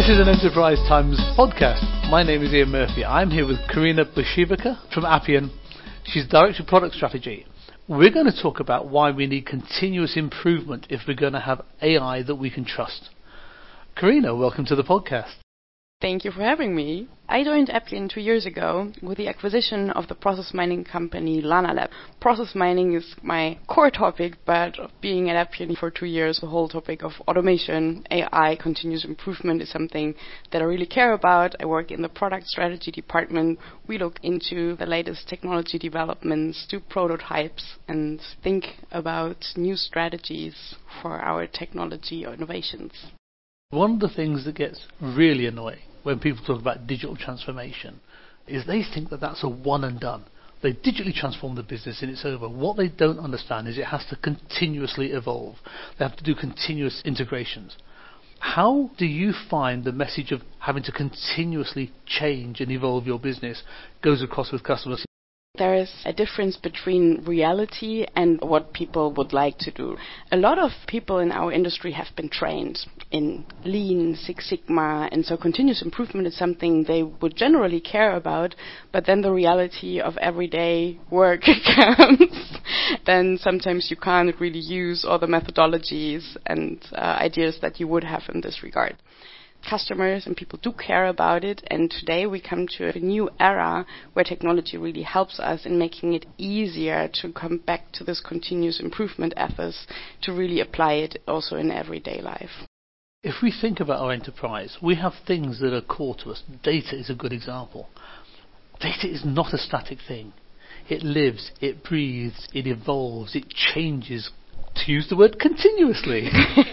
This is an Enterprise Times podcast. My name is Ian Murphy. I'm here with Karina Bashivaka from Appian. She's Director of Product Strategy. We're going to talk about why we need continuous improvement if we're going to have AI that we can trust. Karina, welcome to the podcast. Thank you for having me. I joined Appian 2 years ago with the acquisition of the process mining company LanaLab. Process mining is my core topic, but being at Appian for 2 years, the whole topic of automation, AI, continuous improvement is something that I really care about. I work in the product strategy department. We look into the latest technology developments, do prototypes, and think about new strategies for our technology or innovations. One of the things that gets really annoying when people talk about digital transformation is they think that that's a one and done. They digitally transform the business and it's over. What they don't understand is it has to continuously evolve. They have to do continuous integrations. How do you find the message of having to continuously change and evolve your business goes across with customers? There is a difference between reality and what people would like to do. A lot of people in our industry have been trained in Lean, Six Sigma, and so continuous improvement is something they would generally care about, but then the reality of everyday work comes. Then sometimes you can't really use all the methodologies and ideas that you would have in this regard. Customers and people do care about it, and today we come to a new era where technology really helps us in making it easier to come back to this continuous improvement efforts to really apply it also in everyday life. If we think about our enterprise, we have things that are core to us. Data is a good example. Data is not a static thing. It lives, it breathes, it evolves, it changes, to use the word continuously.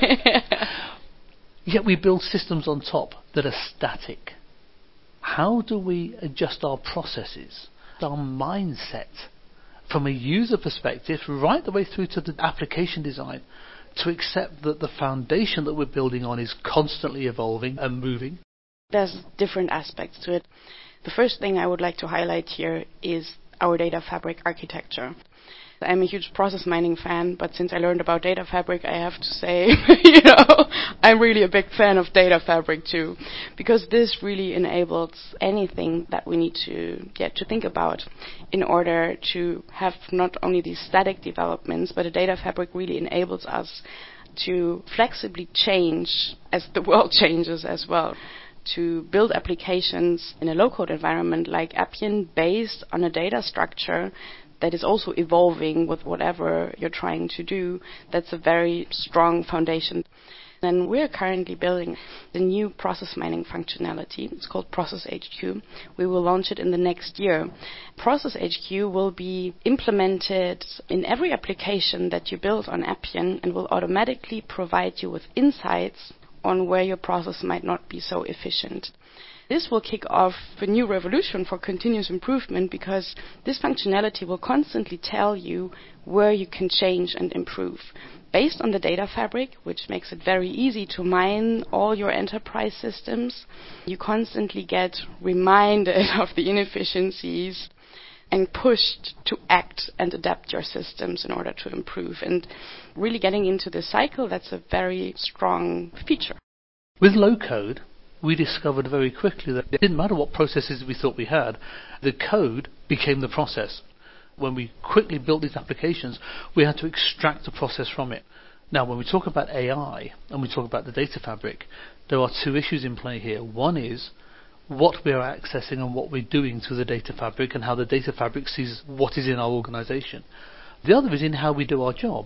Yet we build systems on top that are static. How do we adjust our processes, our mindset, from a user perspective right the way through to the application design, to accept that the foundation that we're building on is constantly evolving and moving? There's different aspects to it. The first thing I would like to highlight here is our data fabric architecture. I'm a huge process mining fan, but since I learned about data fabric, I have to say, I'm really a big fan of data fabric too, because this really enables anything that we need to get to think about in order to have not only these static developments, but a data fabric really enables us to flexibly change as the world changes as well, to build applications in a low-code environment like Appian based on a data structure that is also evolving with whatever you're trying to do. That's a very strong foundation. And we're currently building the new process mining functionality. It's called Process HQ. We will launch it in the next year. Process HQ will be implemented in every application that you build on Appian and will automatically provide you with insights on where your process might not be so efficient. This will kick off a new revolution for continuous improvement because this functionality will constantly tell you where you can change and improve. Based on the data fabric, which makes it very easy to mine all your enterprise systems, you constantly get reminded of the inefficiencies and pushed to act and adapt your systems in order to improve. And really getting into the cycle, that's a very strong feature. With low code, we discovered very quickly that it didn't matter what processes we thought we had, the code became the process. When we quickly built these applications, we had to extract the process from it. Now, when we talk about AI and we talk about the data fabric, there are two issues in play here. One is what we are accessing and what we're doing through the data fabric and how the data fabric sees what is in our organization. The other is in how we do our job.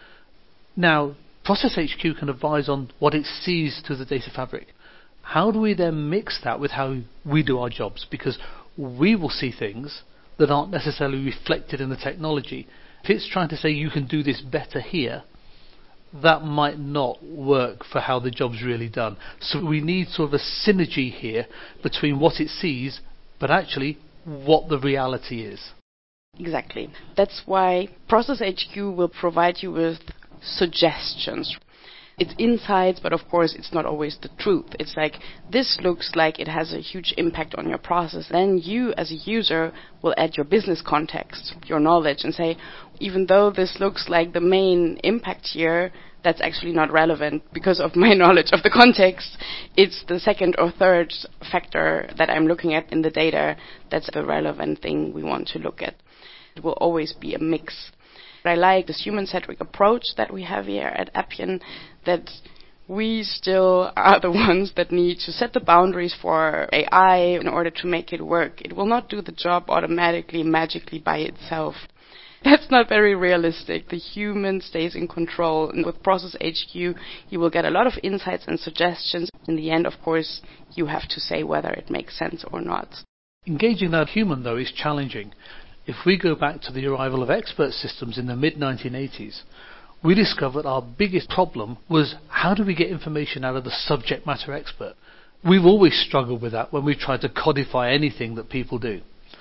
Now, Process HQ can advise on what it sees through the data fabric. How do we then mix that with how we do our jobs? Because we will see things that aren't necessarily reflected in the technology. If it's trying to say you can do this better here, that might not work for how the job's really done. So we need sort of a synergy here between what it sees, but actually what the reality is. Exactly. That's why Process HQ will provide you with suggestions. It's insights, but of course it's not always the truth. It's like, this looks like it has a huge impact on your process. Then you as a user will add your business context, your knowledge, and say, even though this looks like the main impact here, that's actually not relevant because of my knowledge of the context. It's the second or third factor that I'm looking at in the data that's the relevant thing we want to look at. It will always be a mix. I like this human-centric approach that we have here at Appian, that we still are the ones that need to set the boundaries for AI in order to make it work. It will not do the job automatically, magically by itself. That's not very realistic. The human stays in control. And with Process HQ, you will get a lot of insights and suggestions. In the end, of course, you have to say whether it makes sense or not. Engaging that human, though, is challenging. If we go back to the arrival of expert systems in the mid-1980s, we discovered our biggest problem was how do we get information out of the subject matter expert? We've always struggled with that when we've tried to codify anything that people do.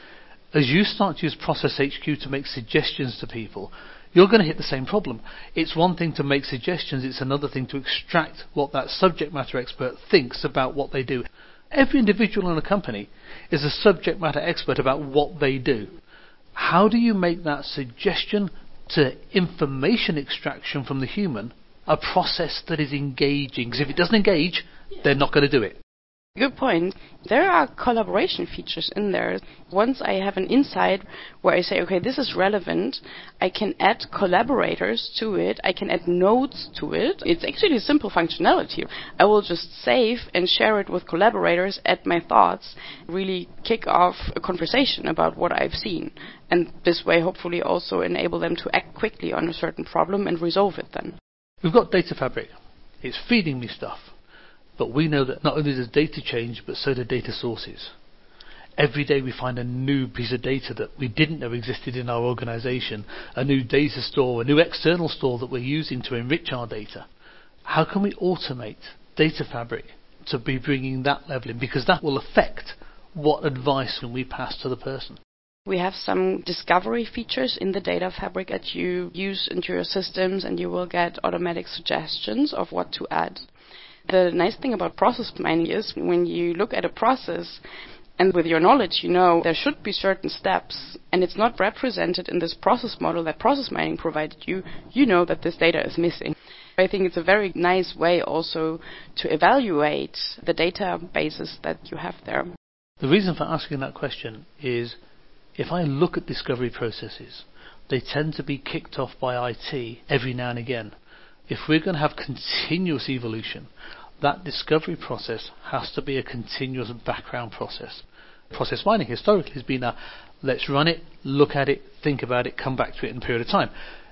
As you start to use Process HQ to make suggestions to people, you're going to hit the same problem. It's one thing to make suggestions, it's another thing to extract what that subject matter expert thinks about what they do. Every individual in a company is a subject matter expert about what they do. How do you make that suggestion to information extraction from the human a process that is engaging? Because if it doesn't engage, they're not going to do it. Good point. There are collaboration features in there. Once I have an insight where I say, okay, this is relevant, I can add collaborators to it, I can add nodes to it. It's actually a simple functionality. I will just save and share it with collaborators, add my thoughts, really kick off a conversation about what I've seen. And this way, hopefully, also enable them to act quickly on a certain problem and resolve it then. We've got Data Fabric. It's feeding me stuff. But we know that not only does data change, but so do data sources. Every day we find a new piece of data that we didn't know existed in our organization, a new data store, a new external store that we're using to enrich our data. How can we automate Data Fabric to be bringing that level in? Because that will affect what advice we pass to the person. We have some discovery features in the Data Fabric that you use into your systems, and you will get automatic suggestions of what to add. The nice thing about process mining is when you look at a process, and with your knowledge, you know there should be certain steps, and it's not represented in this process model that process mining provided you, you know that this data is missing. I think it's a very nice way also to evaluate the databases that you have there. The reason for asking that question is if I look at discovery processes, they tend to be kicked off by IT every now and again. If we're going to have continuous evolution, that discovery process has to be a continuous background process. Process mining historically has been a let's run it, look at it, think about it, come back to it in a period of time.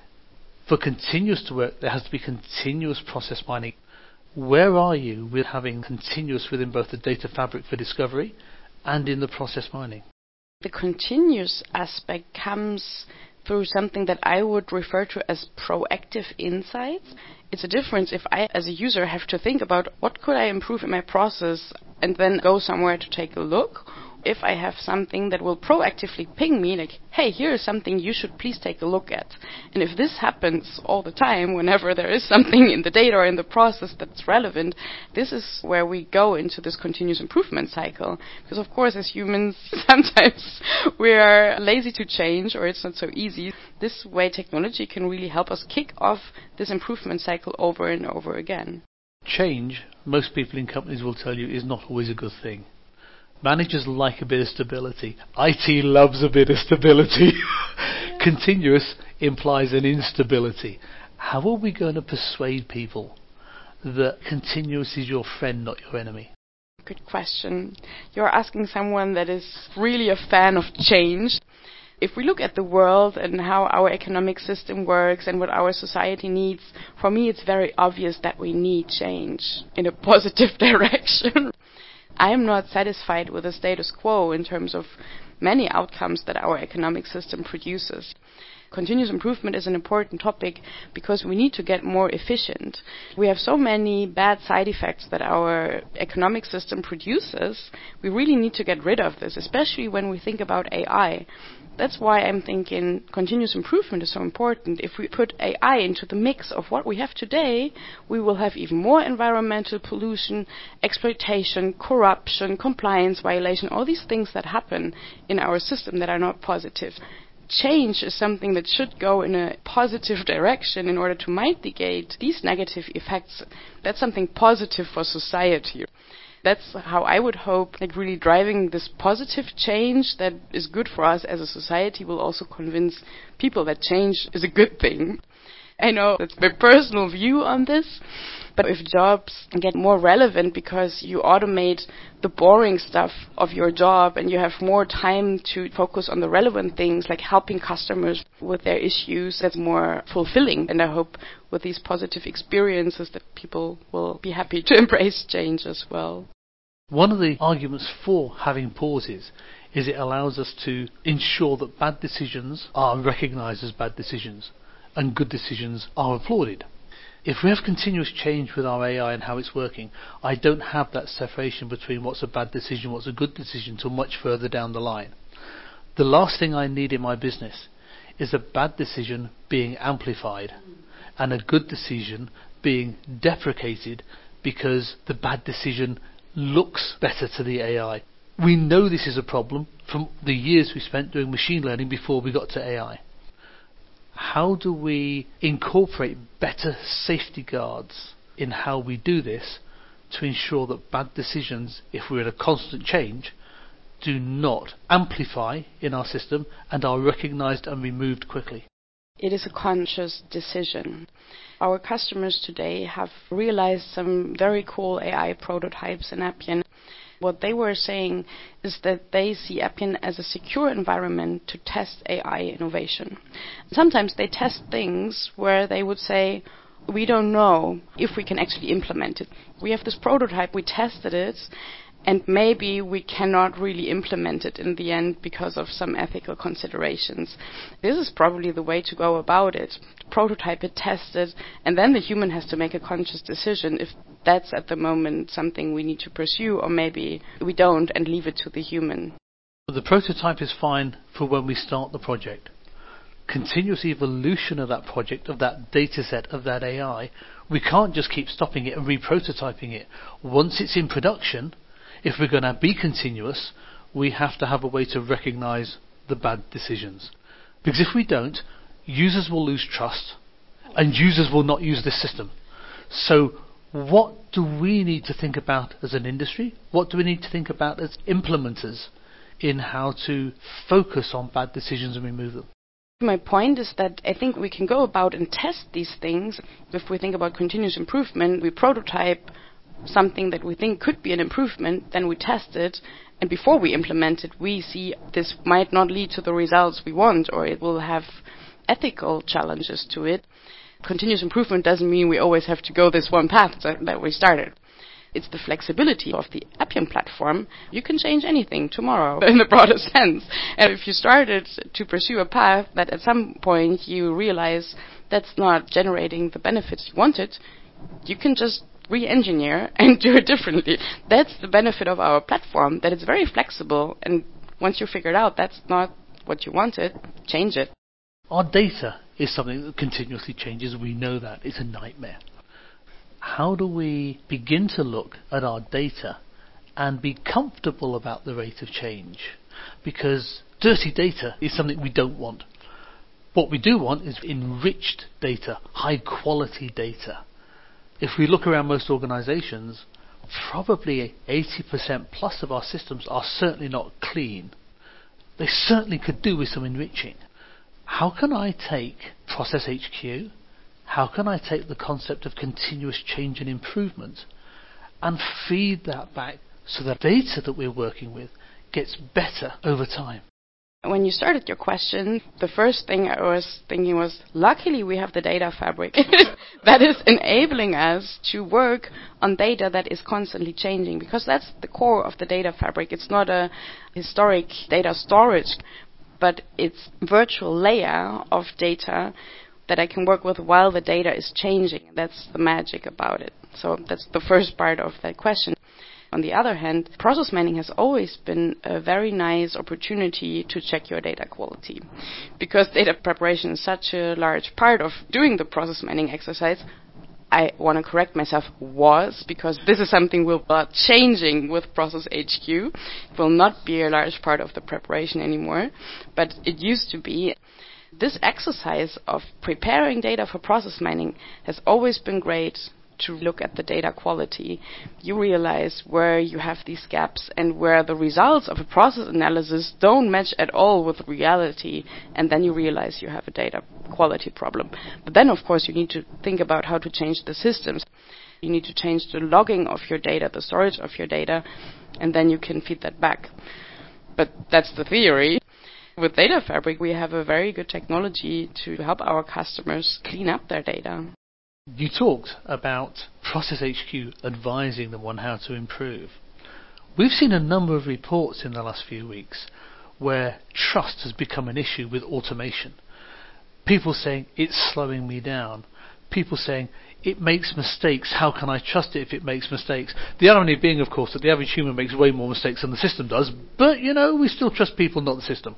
For continuous to work, there has to be continuous process mining. Where are you with having continuous within both the Data Fabric for discovery and in the process mining? The continuous aspect comes through something that I would refer to as proactive insights. It's a difference if I, as a user, have to think about what could I improve in my process and then go somewhere to take a look. If I have something that will proactively ping me, like, hey, here is something you should please take a look at. And if this happens all the time, whenever there is something in the data or in the process that's relevant, this is where we go into this continuous improvement cycle. Because, of course, as humans, sometimes we are lazy to change or it's not so easy. This way, technology can really help us kick off this improvement cycle over and over again. Change, most people in companies will tell you, is not always a good thing. Managers like a bit of stability. IT loves a bit of stability. Continuous implies an instability. How are we going to persuade people that continuous is your friend, not your enemy? Good question. You're asking someone that is really a fan of change. If we look at the world and how our economic system works and what our society needs, for me it's very obvious that we need change in a positive direction. I am not satisfied with the status quo in terms of many outcomes that our economic system produces. Continuous improvement is an important topic because we need to get more efficient. We have so many bad side effects that our economic system produces. We really need to get rid of this, especially when we think about AI. That's why I'm thinking continuous improvement is so important. If we put AI into the mix of what we have today, we will have even more environmental pollution, exploitation, corruption, compliance violation, all these things that happen in our system that are not positive. change is something that should go in a positive direction in order to mitigate these negative effects. That's something positive for society. That's how I would hope, really driving this positive change that is good for us as a society will also convince people that change is a good thing. I know that's my personal view on this, but if jobs get more relevant because you automate the boring stuff of your job and you have more time to focus on the relevant things like helping customers with their issues, that's more fulfilling. And I hope with these positive experiences that people will be happy to embrace change as well. One of the arguments for having pauses is it allows us to ensure that bad decisions are recognized as bad decisions and good decisions are applauded. If we have continuous change with our AI and how it's working, I don't have that separation between what's a bad decision, what's a good decision till much further down the line. The last thing I need in my business is a bad decision being amplified and a good decision being deprecated because the bad decision looks better to the AI. We know this is a problem from the years we spent doing machine learning before we got to AI. How do we incorporate better safety guards in how we do this to ensure that bad decisions, if we're in a constant change, do not amplify in our system and are recognized and removed quickly? It is a conscious decision. Our customers today have realized some very cool AI prototypes in Appian. What they were saying is that they see Appian as a secure environment to test AI innovation. Sometimes they test things where they would say, we don't know if we can actually implement it. We have this prototype, we tested it, and maybe we cannot really implement it in the end because of some ethical considerations. This is probably the way to go about it. Prototype it, test it, and then the human has to make a conscious decision if that's at the moment something we need to pursue, or maybe we don't and leave it to the human. The prototype is fine for when we start the project. Continuous evolution of that project, of that data set, of that AI, we can't just keep stopping it and re-prototyping it. Once it's in production, if we're going to be continuous, we have to have a way to recognize the bad decisions. Because if we don't, users will lose trust and users will not use this system. So what do we need to think about as an industry? What do we need to think about as implementers in how to focus on bad decisions and remove them? My point is that I think we can go about and test these things. If we think about continuous improvement, we prototype something that we think could be an improvement, then we test it, and before we implement it, we see this might not lead to the results we want, or it will have ethical challenges to it. Continuous improvement doesn't mean we always have to go this one path that we started. It's the flexibility of the Appian platform. You can change anything tomorrow in the broader sense. And if you started to pursue a path that at some point you realize that's not generating the benefits you wanted, you can just re-engineer and do it differently. That's the benefit of our platform, that it's very flexible, and once you figure it out that's not what you wanted, change it. Our data is something that continuously changes. We know that. It's a nightmare. How do we begin to look at our data and be comfortable about the rate of change? Because dirty data is something we don't want. What we do want is enriched data, high quality data. If we look around most organizations, probably 80% plus of our systems are certainly not clean. They certainly could do with some enriching. How can I take Process HQ? How can I take the concept of continuous change and improvement and feed that back so the data that we're working with gets better over time? When you started your question, the first thing I was thinking was, luckily we have the data fabric that is enabling us to work on data that is constantly changing, because that's the core of the data fabric. It's not a historic data storage, but it's a virtual layer of data that I can work with while the data is changing. That's the magic about it. So that's the first part of that question. On the other hand, process mining has always been a very nice opportunity to check your data quality. Because data preparation is such a large part of doing the process mining exercise, I want to correct myself, was, because this is something we'll start changing with Process HQ. It will not be a large part of the preparation anymore, but it used to be. This exercise of preparing data for process mining has always been great to look at the data quality. You realize where you have these gaps and where the results of a process analysis don't match at all with reality, and then you realize you have a data quality problem. But then, of course, you need to think about how to change the systems. You need to change the logging of your data, the storage of your data, and then you can feed that back. But that's the theory. With Data Fabric, we have a very good technology to help our customers clean up their data. You talked about Process HQ advising them on how to improve. We've seen a number of reports in the last few weeks where trust has become an issue with automation. People saying it's slowing me down. People saying it makes mistakes. How can I trust it if it makes mistakes? The irony being, of course, that the average human makes way more mistakes than the system does, but, we still trust people, not the system.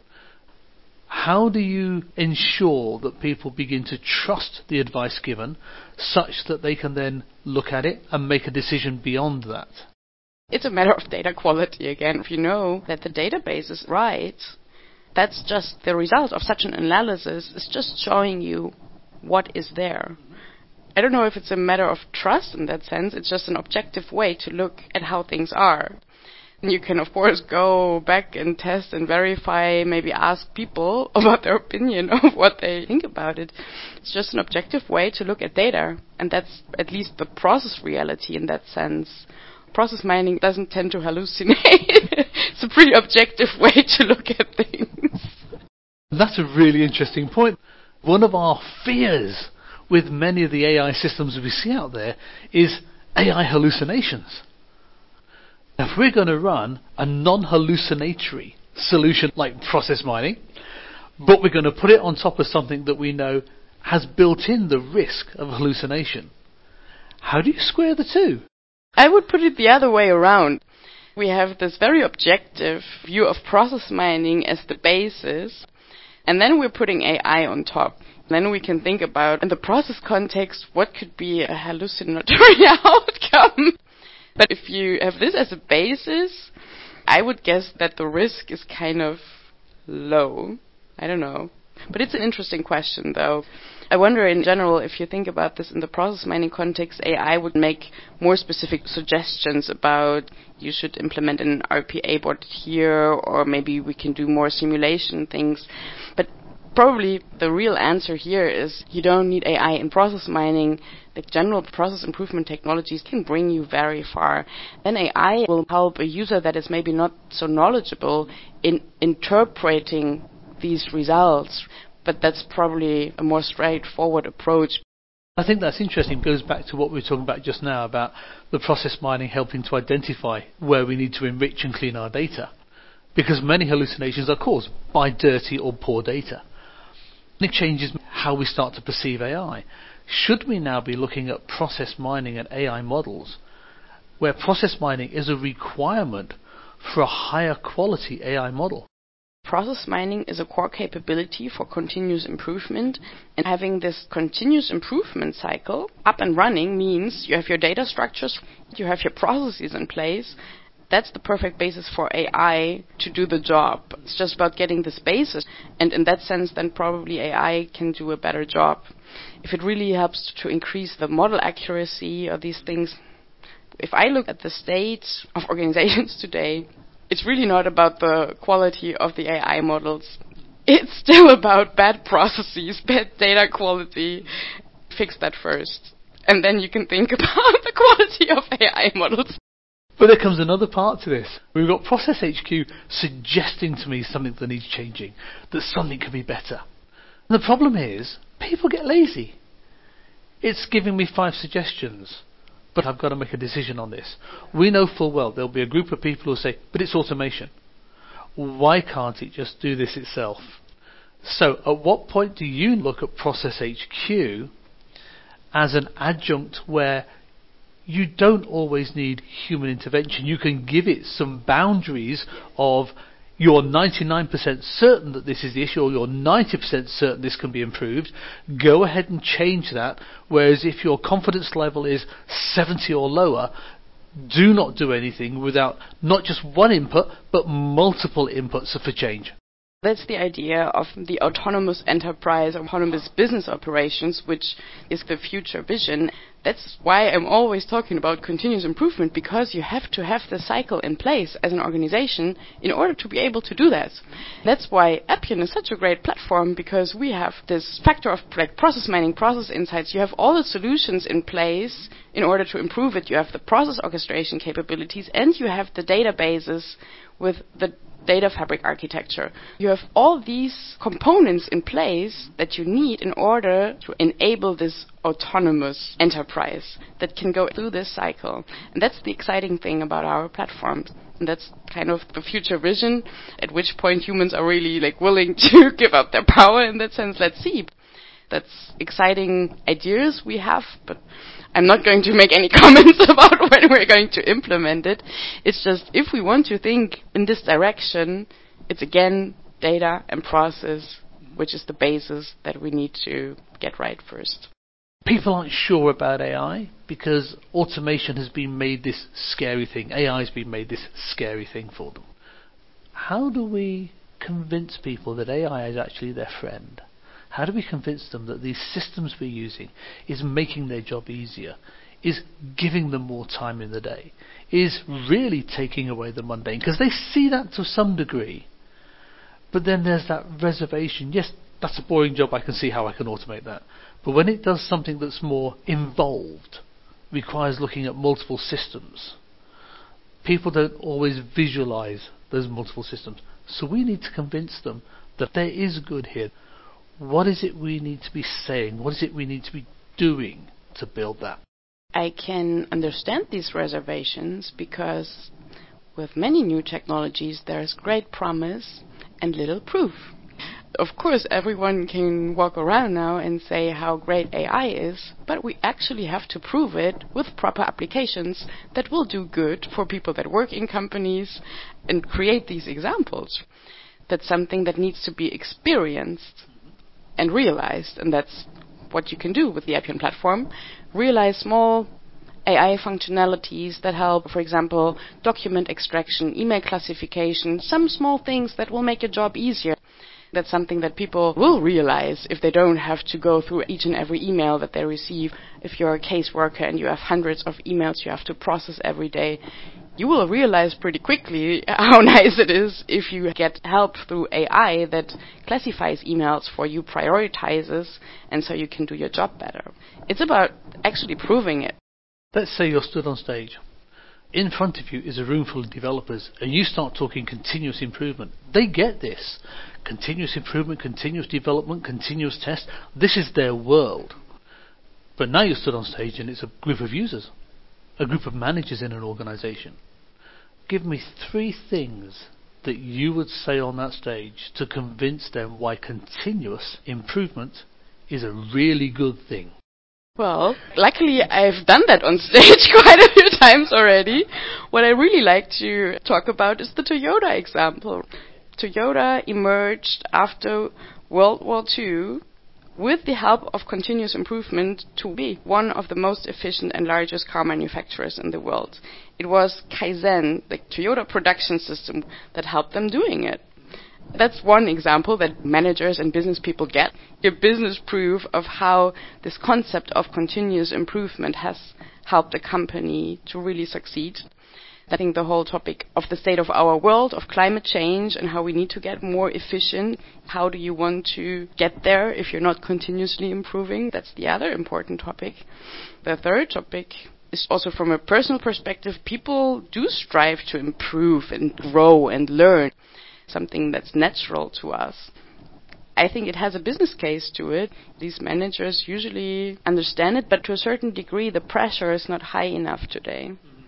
How do you ensure that people begin to trust the advice given such that they can then look at it and make a decision beyond that? It's a matter of data quality again. If you know that the database is right, that's just the result of such an analysis. It's just showing you what is there. I don't know if it's a matter of trust in that sense. It's just an objective way to look at how things are. You can, of course, go back and test and verify, maybe ask people about their opinion of what they think about it. It's just an objective way to look at data, and that's at least the process reality in that sense. Process mining doesn't tend to hallucinate. It's a pretty objective way to look at things. That's a really interesting point. One of our fears with many of the AI systems we see out there is AI hallucinations. If we're going to run a non-hallucinatory solution like process mining, but we're going to put it on top of something that we know has built in the risk of hallucination, how do you square the two? I would put it the other way around. We have this very objective view of process mining as the basis, and then we're putting AI on top. Then we can think about, in the process context, what could be a hallucinatory outcome. But if you have this as a basis, I would guess that the risk is kind of low. I don't know. But it's an interesting question, though. I wonder, in general, if you think about this in the process mining context, AI would make more specific suggestions about you should implement an RPA bot here, or maybe we can do more simulation things. But probably the real answer here is you don't need AI in process mining. The general process improvement technologies can bring you very far. Then AI will help a user that is maybe not so knowledgeable in interpreting these results. But that's probably a more straightforward approach. I think that's interesting. It goes back to what we were talking about just now about the process mining helping to identify where we need to enrich and clean our data. Because many hallucinations are caused by dirty or poor data. It changes how we start to perceive AI. Should we now be looking at process mining and AI models where process mining is a requirement for a higher quality AI model? Process mining is a core capability for continuous improvement, and having this continuous improvement cycle up and running means you have your data structures, you have your processes in place. That's the perfect basis for AI to do the job. It's just about getting this basis, and in that sense then probably AI can do a better job. If it really helps to increase the model accuracy of these things, if I look at the state of organizations today, it's really not about the quality of the AI models. It's still about bad processes, bad data quality. Fix that first, and then you can think about the quality of AI models. But there comes another part to this. We've got Process HQ suggesting to me something that needs changing, that something could be better. And the problem is, people get lazy. It's giving me 5 suggestions, but I've got to make a decision on this. We know full well there'll be a group of people who say, but it's automation. Why can't it just do this itself? So at what point do you look at Process HQ as an adjunct where you don't always need human intervention? You can give it some boundaries of you're 99% certain that this is the issue, or you're 90% certain this can be improved, go ahead and change that. Whereas if your confidence level is 70 or lower, do not do anything without not just one input, but multiple inputs for change. That's the idea of the autonomous enterprise, autonomous business operations, which is the future vision. That's why I'm always talking about continuous improvement, because you have to have the cycle in place as an organization in order to be able to do that. That's why Appian is such a great platform, because we have this factor of like process mining, process insights. You have all the solutions in place in order to improve it. You have the process orchestration capabilities, and you have the databases with the data fabric architecture. You have all these components in place that you need in order to enable this autonomous enterprise that can go through this cycle. And that's the exciting thing about our platform. And that's kind of the future vision, at which point humans are really like willing to give up their power in that sense. Let's see. That's exciting ideas we have, but I'm not going to make any comments about when we're going to implement it. It's just, if we want to think in this direction, it's again data and process, which is the basis that we need to get right first. People aren't sure about AI because automation has been made this scary thing. AI has been made this scary thing for them. How do we convince people that AI is actually their friend? How do we convince them that these systems we're using is making their job easier, is giving them more time in the day, is really taking away the mundane? Because they see that to some degree. But then there's that reservation. Yes, that's a boring job. I can see how I can automate that. But when it does something that's more involved, requires looking at multiple systems, people don't always visualize those multiple systems. So we need to convince them that there is good here. What is it we need to be saying? What is it we need to be doing to build that? I can understand these reservations because with many new technologies there's great promise and little proof. Of course, everyone can walk around now and say how great AI is, but we actually have to prove it with proper applications that will do good for people that work in companies and create these examples. That's something that needs to be experienced and realized, and that's what you can do with the Appian platform. Realize small AI functionalities that help, for example, document extraction, email classification, some small things that will make your job easier. That's something that people will realize if they don't have to go through each and every email that they receive. If you're a caseworker and you have hundreds of emails you have to process every day, you will realize pretty quickly how nice it is if you get help through AI that classifies emails for you, prioritizes, and so you can do your job better. It's about actually proving it. Let's say you're stood on stage. In front of you is a room full of developers, and you start talking continuous improvement. They get this. Continuous improvement, continuous development, continuous test. This is their world. But now you're stood on stage and it's a group of users, a group of managers in an organization. Give me 3 things that you would say on that stage to convince them why continuous improvement is a really good thing. Well, luckily I've done that on stage quite a few times already. What I really like to talk about is the Toyota example. Toyota emerged after World War II with the help of continuous improvement to be one of the most efficient and largest car manufacturers in the world. It was Kaizen, the Toyota production system, that helped them doing it. That's one example that managers and business people get. A business proof of how this concept of continuous improvement has helped a company to really succeed. I think the whole topic of the state of our world, of climate change, and how we need to get more efficient. How do you want to get there if you're not continuously improving? That's the other important topic. The third topic is also from a personal perspective. People do strive to improve and grow and learn, something that's natural to us. I think it has a business case to it. These managers usually understand it, but to a certain degree the pressure is not high enough today.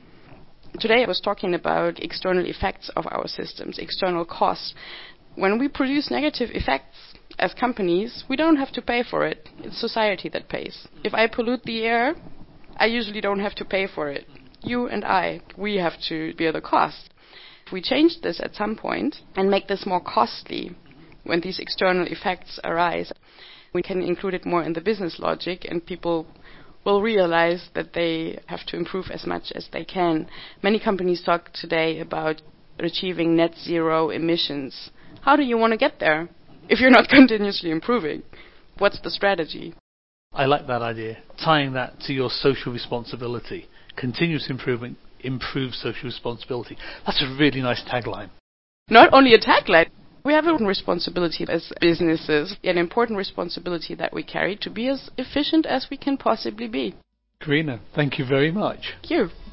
Today I was talking about external effects of our systems, external costs. When we produce negative effects as companies, we don't have to pay for it. It's society that pays. If I pollute the air, I usually don't have to pay for it. You and I, we have to bear the cost. If we change this at some point and make this more costly when these external effects arise, we can include it more in the business logic, and people will realize that they have to improve as much as they can. Many companies talk today about achieving net zero emissions. How do you want to get there if you're not continuously improving? What's the strategy? I like that idea. Tying that to your social responsibility. Continuous improvement improves social responsibility. That's a really nice tagline. Not only a tagline. We have a responsibility as businesses, an important responsibility that we carry to be as efficient as we can possibly be. Karina, thank you very much. Thank you.